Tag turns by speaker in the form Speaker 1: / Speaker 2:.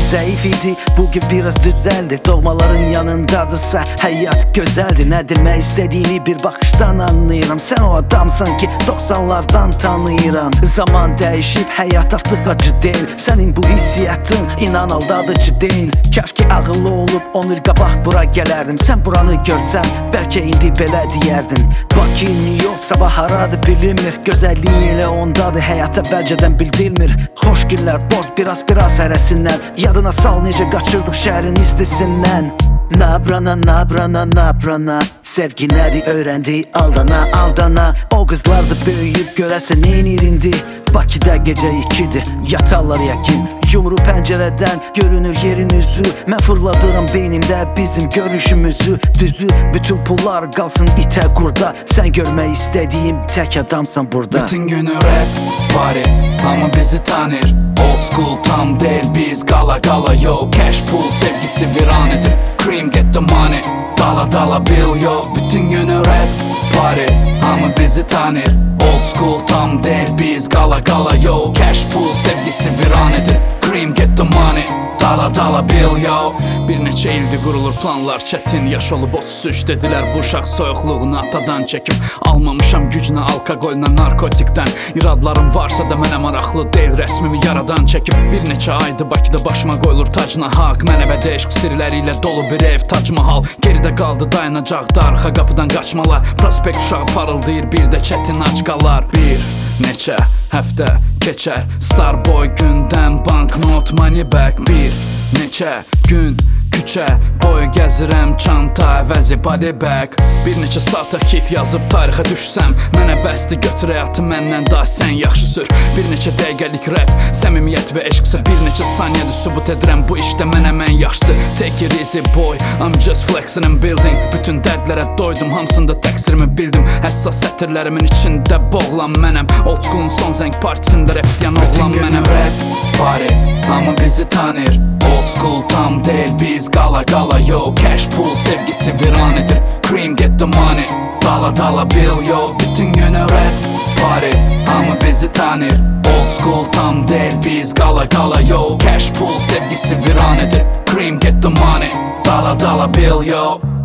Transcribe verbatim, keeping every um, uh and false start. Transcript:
Speaker 1: zayıf idi, bugün biraz düzeldi. Doğmaların yanındadırsa hayat güzeldi. Ne demek istediğini bir bakıştan anlayıram. Sen o adamsan ki doksanlardan tanıyıram. Zaman değişip hayat artık acı değil. Senin bu hissiyatın inan aldadıcı değil. Keşke ağıllı olup on il qabaq bura gələrdim. Sen buranı görsən belki indi belə deyərdin. Bakı, New York, sabah haradır bilinmir. Gözəlliyi elə ondadır, həyata bəlkədən bildirmir. Xoş günlər, boz biraz biraz hərəsindən. Yadına sal necə qaçırdıq şəhərin istisindən. Nabrana, nabrana, nabrana, sevgi nədir öyrəndi aldana, aldana. O qızlardı böyüyüb görəsən neynir indi. Bakıda gecə ikidir, yatarlar yakin. Yumru pəncərədən görünür yerin üzü. Mən fırladıram beynimdə bizim görüşümüzü. Düzü, bütün pullar qalsın itə qurda. Sən görmək istədiyim tək adamsan burada.
Speaker 2: Bütün günü rap, party, ama bizi tanır. Old school tam değil, biz gala gala yo. Cash pool sevgisi viranedir. Cream get the money, dala dala bill yo. Bütün günü rap, party, ama bizi tanır. Old school tam değil, biz gala gala yo. Cash pool sevgisi viranedir. Cream get the money, dala dala bill yo. Bir neçə ildir qurulur planlar çətin. Yaş olub otuz üç dedilər bu uşaq soyuqluğunu atadan çəkib. Almamışam gücünə alkoqoluna narkotikdən. İradlarım varsa da mənə maraqlı deyil, rəsmimi yaradan çəkib. Bir neçə aydır Bakıda başıma qoyulur tacına haqq. Mənəvədə eşq sirləri ilə dolu bir ev Tac Mahal. Geridə qaldı dayanacaqda arxa qapıdan qaçmalar. Prospekt uşağı parıldayır bir də çətin açqalar. Bir neçə həftə keçər Starboy gündən banknot money back. Bir neçə gün küçə boy gəzirəm çanta əvəzi body bag. Bir neçə saata hit yazıb tarixə düşsəm mənə bəsdir götür həyatı məndən daha sən yaxşı sür. Bir neçə dəqiqəlik rap səmimiyyət və eşqsə bir neçə saniyədə sübut edirəm bu işdə mənə mən yaxşısı. Take it easy boy, I'm just flexing and building. Bütün dərdlərə doydum, hamısında təqsirimi bildim. Həssas sətirlərimin içində boğulan mənəm. Old school'un son zəng partisində rap deyən oğlan mənəm. Rap, party, ama bizi tanır. Old school tam değil, biz gala gala yo. Cash pool sevgisi viranedir. Cream get the money, dala dala bill yo. Bütün günü rap, party, ama bizi tanır. Old school tam değil, biz gala gala yo. Cash pool sevgisi viranedir. Cream get the money, dala dala bill yo.